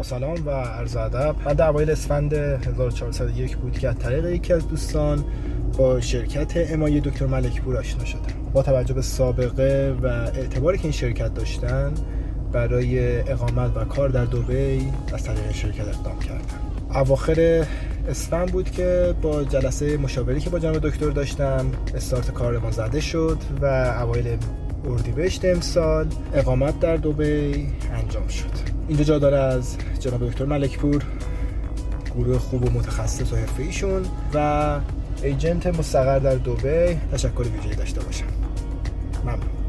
با سلام و عرض ادب. من در اوایل اسفند 1401 بود که از طریق یکی از دوستان با شرکت امایه دکتر ملکپور آشنا شدم. با توجه به سابقه و اعتباری که این شرکت داشتن برای اقامت و کار در دبی از طریق شرکت اقدام کردم. اواخر اسفند بود که با جلسه مشاوری که با جناب دکتر داشتم استارت کارمان زده شد و اوایل اردیبهشت امسال اقامت در دبی انجام شد. اینجا جا داره از جناب دکتر ملکپور، گروه خوب و متخصص و حرفه‌ایشون و ایجنت مستقر در دبی تشکر ویژه‌ای داشته باشم. ممنون.